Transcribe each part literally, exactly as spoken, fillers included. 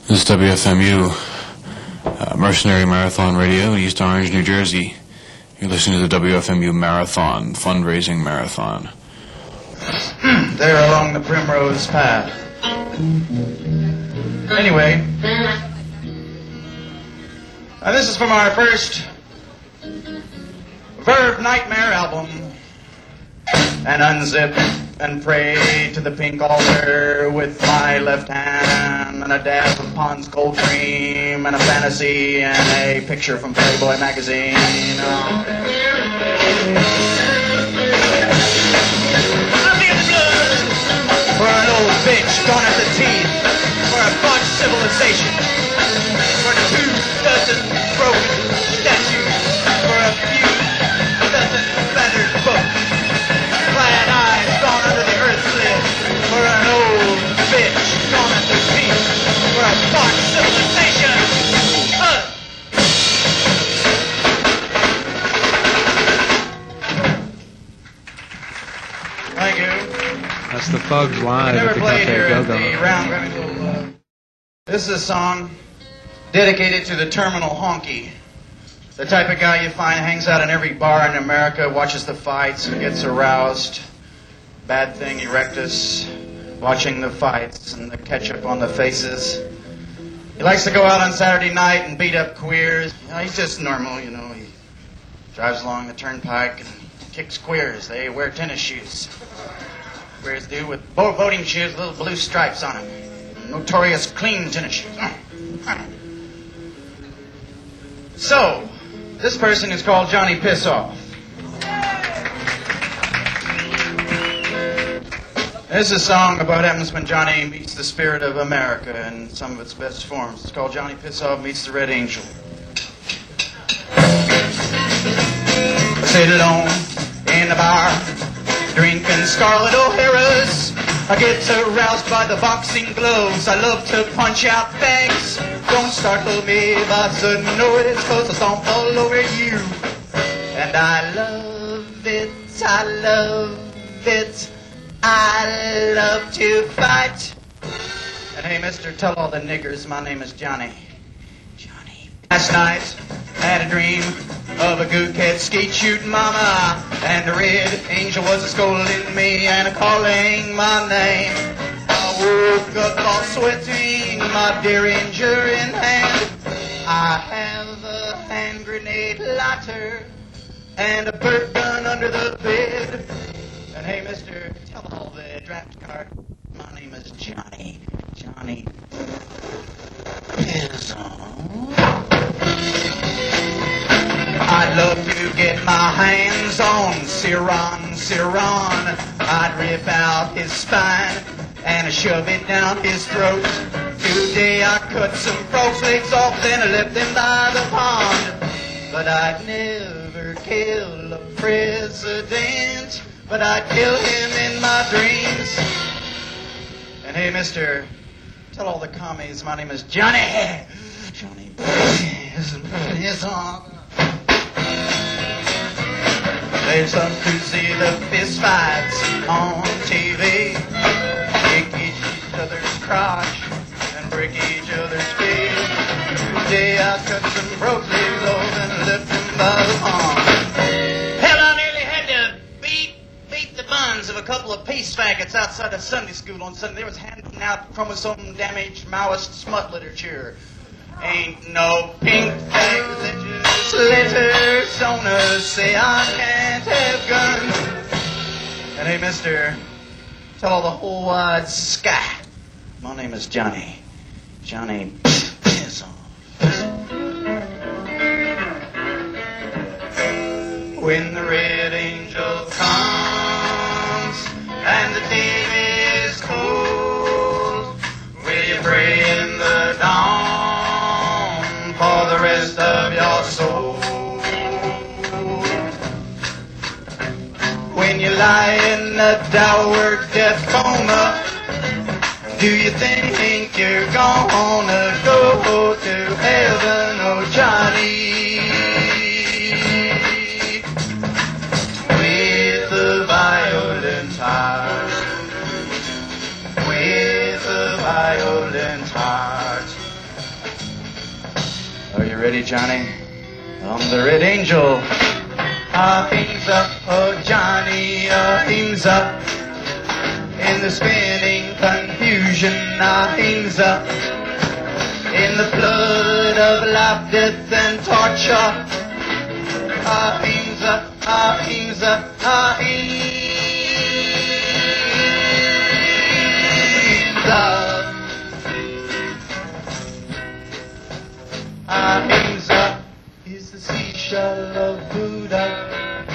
This is W F M U, uh, Mercenary Marathon Radio in East Orange, New Jersey. You're listening to the W F M U Marathon, fundraising marathon. There along the Primrose Path. Anyway, uh, this is from our first Verve Nightmare album. And unzip and pray to the pink altar with my left hand, and a dab of Pond's Cold Cream, and a fantasy, and a picture from Playboy magazine. Oh. For an old bitch gone at the teeth, for a botched civilization, for two dozen broken statues, for a few dozen battered books, glad eyes gone under the earth's lid, for an old bitch gone at the teeth, for a botched civilization. Uh. Thank you. That's the Thugs Live Never at the played here Cafe at the Go-Go. Round Remington Club. This is a song dedicated to the terminal honky. The type of guy you find hangs out in every bar in America, watches the fights and gets aroused. Bad thing, erectus, watching the fights and the ketchup on the faces. He likes to go out on Saturday night and beat up queers. You know, he's just normal, you know. He drives along the turnpike and kicks queers. They wear tennis shoes. Queers do with voting shoes with little blue stripes on them. Notorious clean tennis shoes. So, this person is called Johnny Pissoff. This is a song about what happens when Johnny meets the spirit of America in some of its best forms. It's called Johnny Pissoff Meets the Red Angel. I sit alone in the bar, drinking Scarlet O'Hara's. I get aroused by the boxing gloves. I love to punch out bags. Don't startle me by sudden noise, cause I stomp all over you. And I love it, I love it, I love to fight. And hey, mister, tell all the niggers my name is Johnny. Johnny. Last night, I had a dream of a gook-head skeet-shooting mama, and the red angel was a-scolding me and a-calling my name. I woke up all sweating, my derringer in hand. I have a hand grenade lighter and a bird gun under the bed. And hey, mister, tell all the draft card, my name is Johnny. Johnny Pissoff. I'd love to get my hands on Ciron, Ciron. I'd rip out his spine and shove it down his throat. Today I cut some frogs' legs off, then I left them by the pond. But I'd never kill a president, but I'd kill him in my dreams. And hey, mister, tell all the commies my name is Johnny. Johnny Pissoff. They love to see the fist fights on T V. Kick each other's crotch and break each other's feet. Today I cut some broke legs off and left them by the pond. Hell, I nearly had to beat beat the buns of a couple of peace faggots outside of Sunday school on Sunday. They was handing out chromosome-damaged Maoist smut literature. Ain't no pink flag legislators on us say I can't have guns. And hey, mister, tell all the whole wide sky my name is Johnny. Johnny Pissoff. When the red angel comes and the day is cold, will you pray in the dawn for the rest of your soul? When you lie in a dour death coma, do you think you're gonna go to heaven, oh Johnny? With a violent heart, with a violent heart, ready, Johnny? I'm the Red Angel. Ahimsa, oh Johnny, ahimsa. In the spinning confusion, ahimsa. In the flood of life, death, and torture, ahimsa, ahimsa, ahimsa. Ahimsa is the seashell of Buddha.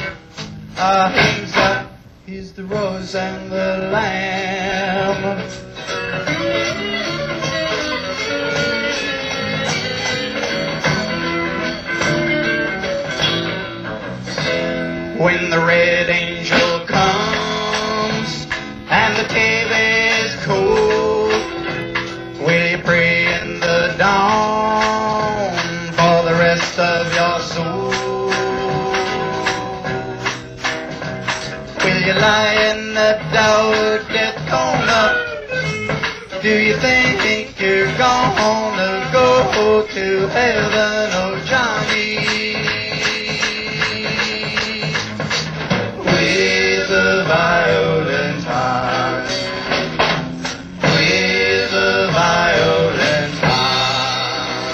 Ahimsa is the rose and the lamb. When the Red Angel comes and the cave is cold, will you pray in the dawn for the rest of your soul? Will you lie in the dark death corner? Do you think you're gonna go to heaven, oh Johnny? With a violent heart, with a violent heart.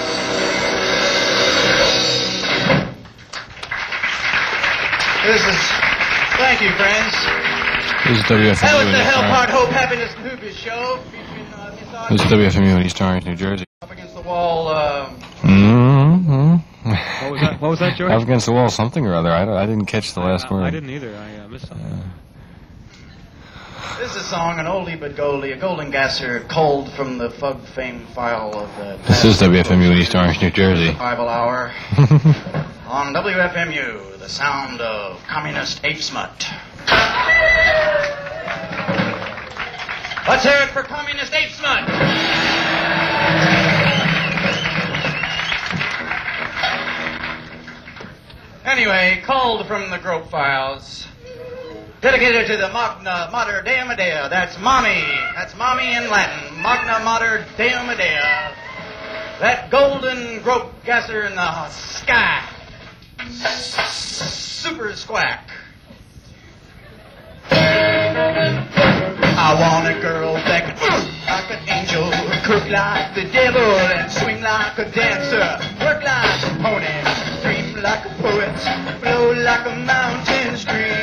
This is, thank you, friends. This is W F M U. That was in the East Hell Orange. Part Hope Happiness and Hoopers show featuring uh, Miss Audrey. This is W F M U in East Orange, New Jersey. Up against the wall. Uh, Mm-hmm. What was that? What was that, George? Up against the wall, something or other. I, don't- I didn't catch the last I, word. I didn't either. I uh, missed something. this is a song, an oldie but goldie, a golden gasser, culled from the Fug Fame file of the. This is W F M U in East Orange, New Jersey. Survival Hour. On W F M U, the sound of communist ape smut. Let's hear it for communist ape smut. Anyway, called from the Grope Files. Dedicated to the Magna Mater Dea Medea. That's mommy. That's mommy in Latin. Magna Mater Dea Medea. That golden grope gasser in the sky. Super squack. I want a girl that can move like an angel, cook like the devil, and swing like a dancer, work like a pony, dream like a poet, flow like a mountain stream.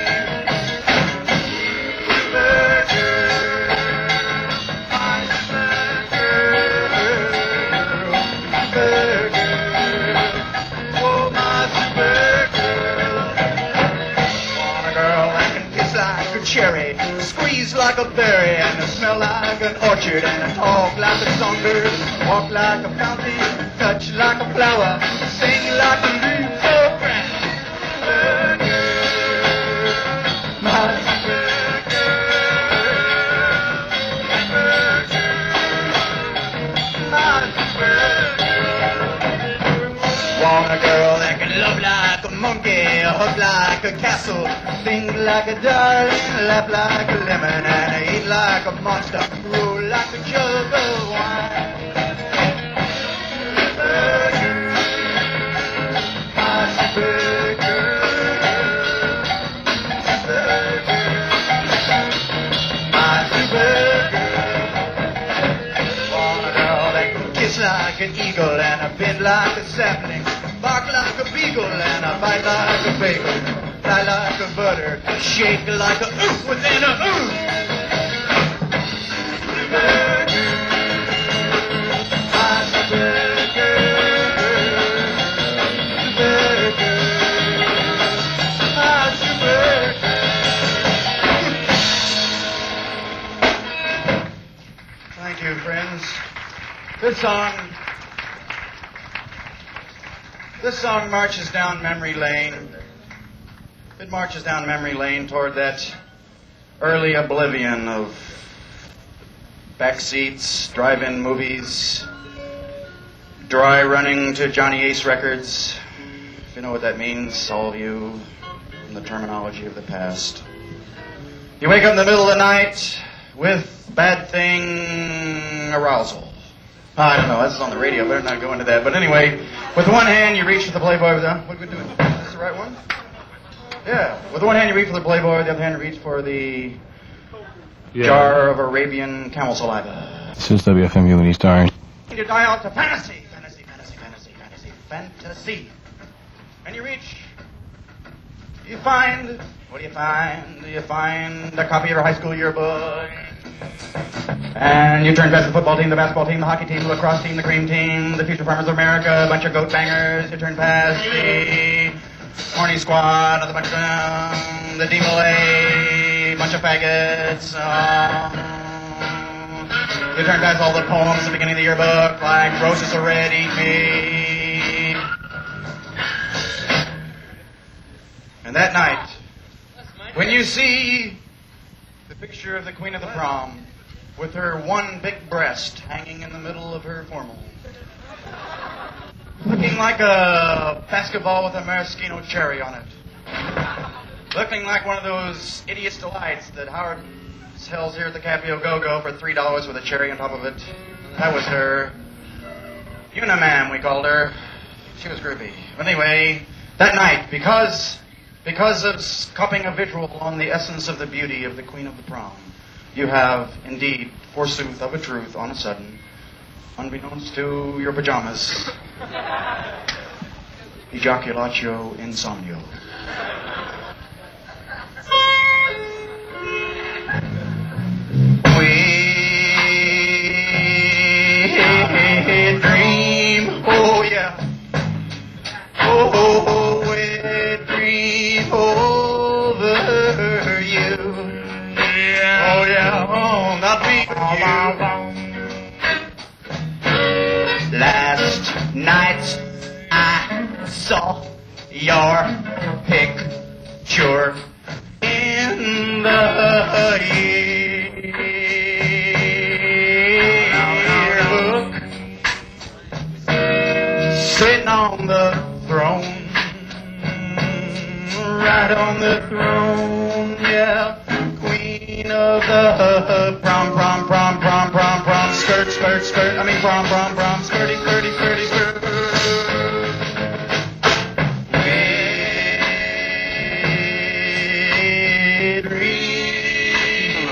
Supergirl, my supergirl, supergirl, oh my supergirl. Want a girl that can kiss like a cherry, squeeze like a berry, and smell like an orchard, and talk like a songbird, walk like a fountain, touch like a flower, sing like a leaf of grass. Supergirl, my want a girl that can love like a monkey, hug like a castle, sing like a darling, laugh like a lemon, and eat like a monster, roll like a jug of wine. Supergirl, my supergirl, supergirl, my supergirl. Want a girl that can kiss like an eagle, and a bend like a sapling, bark like a beagle, and a bite like a bagel, fly like a butter, shake like a oof within a oof. Supergirl, my supergirl, supergirl, my supergirl. Thank you, friends. Good song. This song marches down memory lane. It marches down memory lane toward that early oblivion of backseats, drive-in movies, dry running to Johnny Ace records. If you know what that means, all of you in the terminology of the past. You wake up in the middle of the night with bad thing arousal. I don't know, this is on the radio, better not go into that. But anyway, with one hand you reach for the Playboy with the... What are we doing? Is this the right one? Yeah. With one hand you reach for the Playboy, the other hand you reach for the Yeah. jar of Arabian camel saliva. This is W F M U in East Orange. You dial to fantasy, fantasy, fantasy, fantasy, fantasy, fantasy. And you reach. You find... What do you find? You find a copy of your high school yearbook. And you turn past the football team, the basketball team, the hockey team, the lacrosse team, the cream team, the future farmers of America, a bunch of goat bangers. You turn past the horny squad, another bunch of them, the D-Malay, bunch of faggots. Um, you turn past all the poems at the beginning of the yearbook, like Roses are Red, Eat Me. And that night, when you see the picture of the Queen of the Prom, with her one big breast hanging in the middle of her formal, looking like a basketball with a maraschino cherry on it, looking like one of those idiot's delights that Howard sells here at the Cafe Au Go-Go for three dollars with a cherry on top of it. That was her. Unimam, we called her. She was groovy. But anyway, that night, because because of cupping a vigil on the essence of the beauty of the Queen of the Prom, you have, indeed, forsooth of a truth, on a sudden, unbeknownst to your pajamas, ejaculatio insomnio. We dream, oh yeah, oh, we dream over you. Oh yeah, oh, not me but you. Last night I saw your picture in the yearbook, sitting on the throne, right on the throne, yeah. Queen of the prom, prom, prom, prom, prom, prom, skirt, skirt, skirt. I mean prom, prom, prom, skirty, skirty, skirty, skirt. We dream,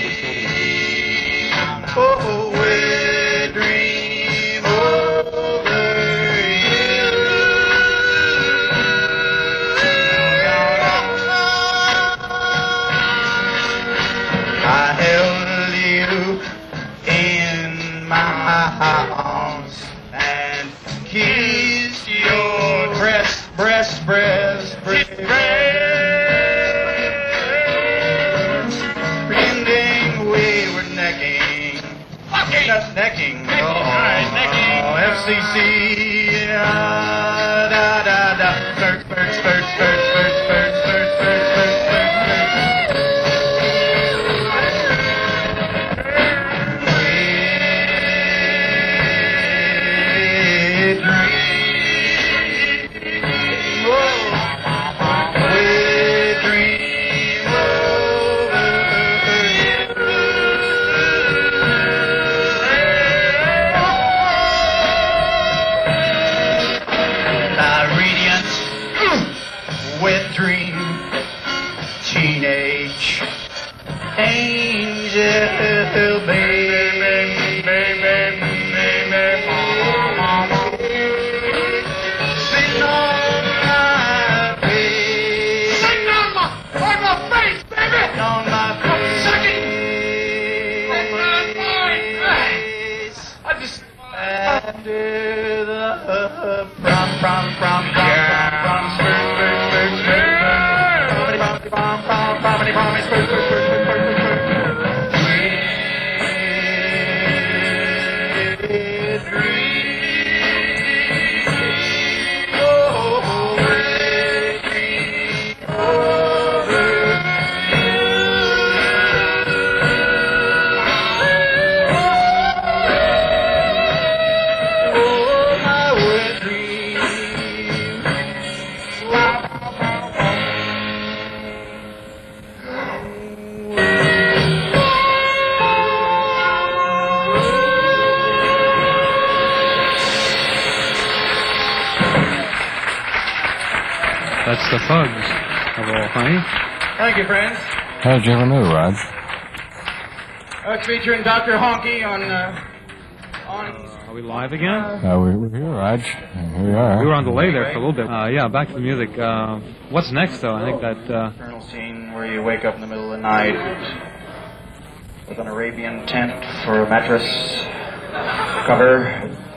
oh, we dream over you. I held you in my arms and kissed your breast, breast, breast, breast, breast. Pretending we were necking, fucking, not necking, oh, oh, F C C, yeah, da da da, skirt, skirt, skirt, skirt, skirt, skirt, skirt, skirt, skirt, skirt, skirt. Teenage angel baby, baby, baby, sitting on my face, sitting on my, on my face, baby, on my face, on my face. I just under the prom, prom, prom, prom, prom, prom, skirt, skirt, skirt, skirt. Prom, prom, prompty, promise, skirt, skirt, skirt, skirt, skirt, skirt. Sweet dream, oh, sweet dream over you. Oh, my wet dream. That's the Fugs of all, honey. Thank you, friends. How did you ever know, Raj? Uh, it's featuring Doctor Honky on, uh, on... Are we live again? Uh, we're, we're here, Raj. Here we are. We were on delay there for a little bit. Uh, yeah, back to the music. Uh, what's next, though? I think that... Uh, Colonel scene where you wake up in the middle of the night with an Arabian tent for a mattress cover.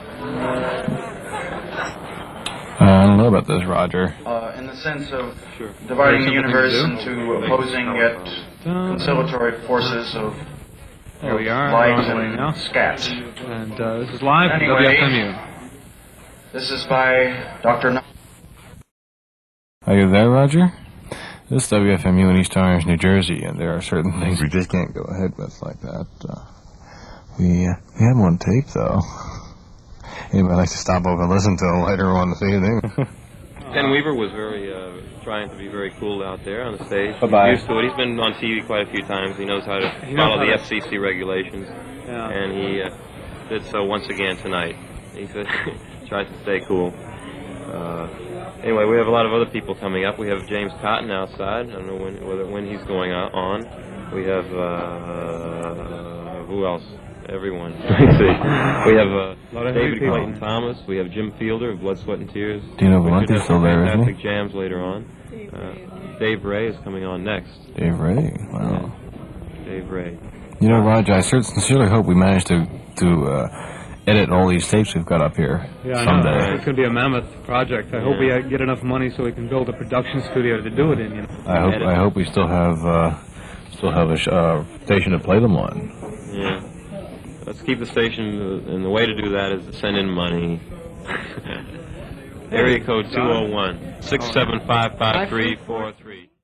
Uh, I don't know about this, Roger. Uh, in the sense of Sure. dividing the Something to universe do? into opposing yet conciliatory forces of there we are. light We're on delay and now. scat. And uh, this is live from Anyway. W F M U. This is by Doctor No- Are you there, Roger? This is W F M U in East Orange, New Jersey, and there are certain things we just can't go ahead with like that. Uh, we, uh, we have one tape, though. Anybody likes to stop over and listen to it later on this evening? Ken Weaver was very, uh, trying to be very cool out there on the stage. Bye-bye. He's used to it. He's been on T V quite a few times. He knows how to He knows follow how the to- F C C regulations, Yeah. and he uh, did so once again tonight. He said, tries to stay cool. Uh, anyway, we have a lot of other people coming up. We have James Cotton outside. I don't know when, whether when he's going on. We have uh, who else? Everyone. Let me see. We have uh, Lot of David people. Clayton Thomas. We have Jim Fielder of Blood, Sweat, and Tears. Dino We should Valenti's have still some there, isn't he? fantastic jams later on. Uh, Dave Ray is coming on next. Dave Ray. Wow. Yeah. Dave Ray. You know, Raj, I cer- sincerely hope we manage to to uh, edit all these tapes we've got up here Yeah, I someday. know. It's going to be a mammoth project. I hope we uh, get enough money so we can build a production studio to do it in, you know. I hope I hope we still have uh, still have a sh- uh, station to play them on. Yeah. Let's keep the station, uh, and the way to do that is to send in money. Area code two oh one, six seven five five three four three.